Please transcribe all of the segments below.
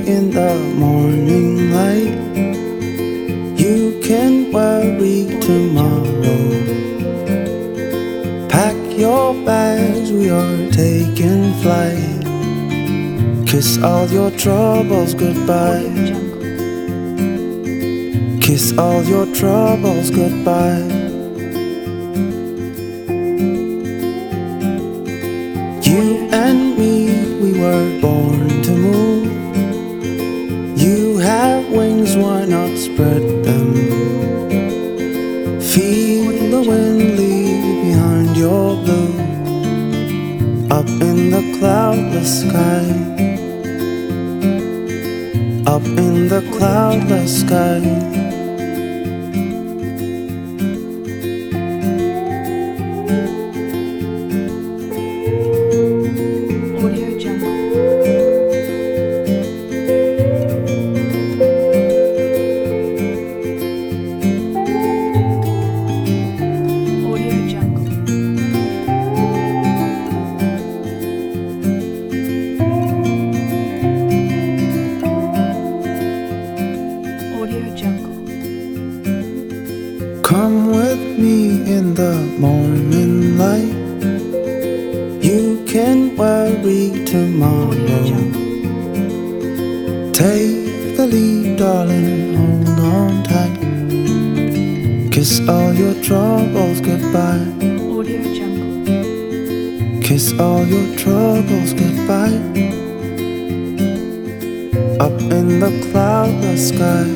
in the morning light. You can worry tomorrow. Pack your bags, we are taking flight. Kiss all your troubles goodbye. Kiss all your troubles goodbye. You and me, we were born to move. You have wings, why not spread them? Feel the wind leave behind your blue. Up in the cloudless sky. Up in the cloudless sky. Come with me in the morning light. You can worry tomorrow. Take the lead, darling, hold on tight. Kiss all your troubles goodbye. Kiss all your troubles goodbye. Up in the cloudless sky.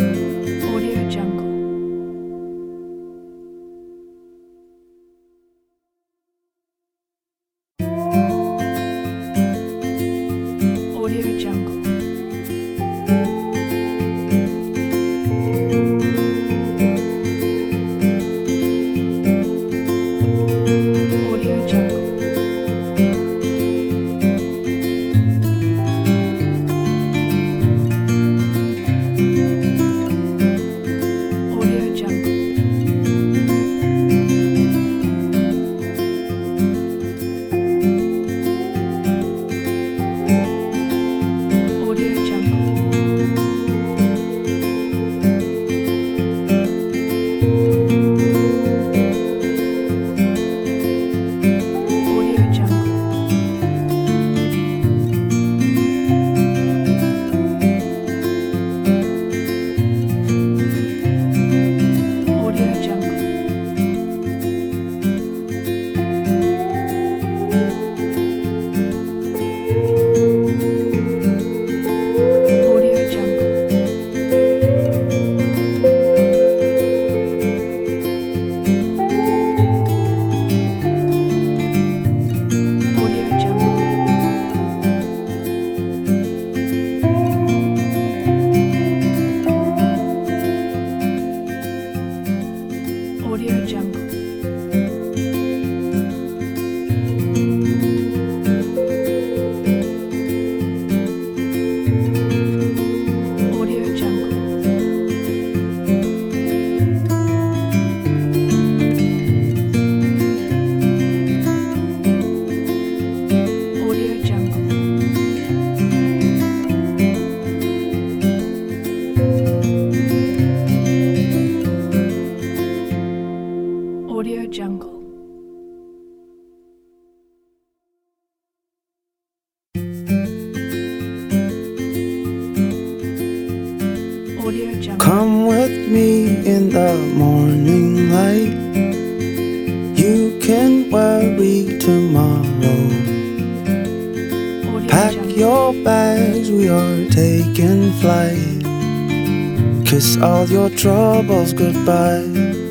Come with me in the morning light. You can worry tomorrow. Pack your bags, we are taking flight. Kiss all your troubles goodbye.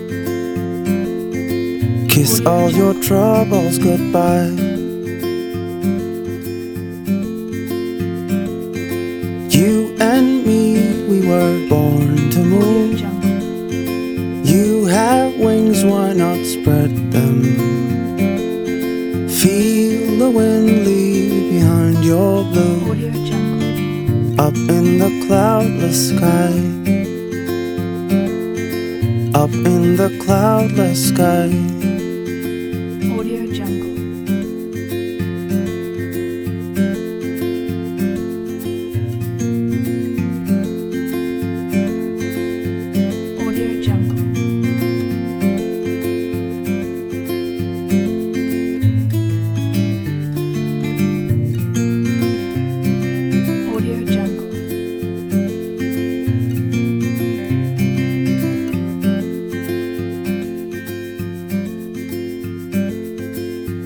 Kiss all your troubles goodbye. You and me, we were born to move. You have wings, why not spread them? Feel the wind leave behind your blue. Up in the cloudless sky. Up in the cloudless sky.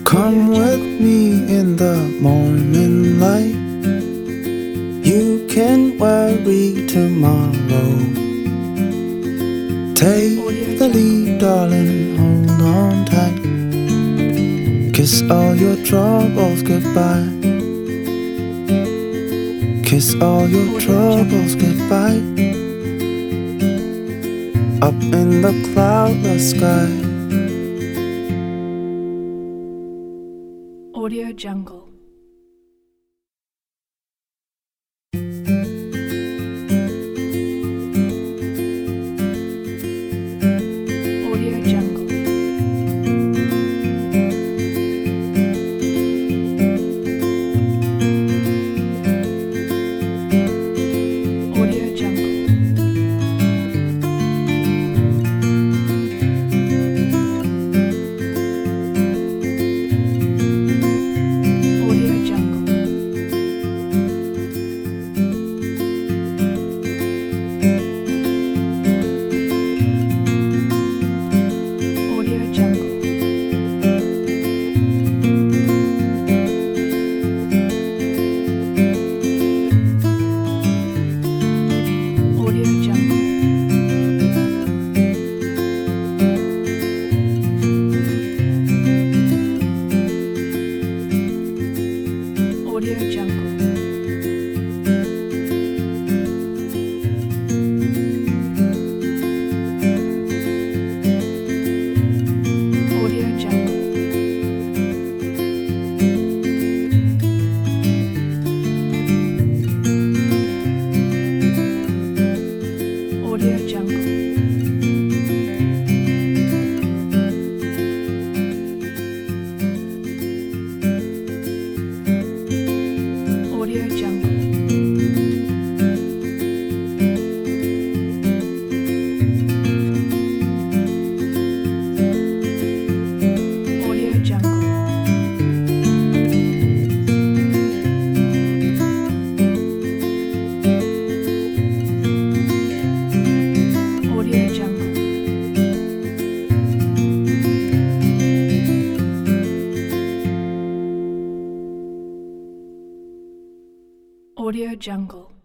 Come with me in the morning light. You can worry tomorrow. Take the lead, darling, hold on tight. Kiss all your troubles goodbye. Kiss all your troubles goodbye. Up in the cloudless sky. Audio Jungle. Audio Jungle. Audio Jungle. Audio Jungle. Audio Jungle. Audio Jungle. Audio Jungle. Audio Jungle. Audio Jungle. Audio Jungle.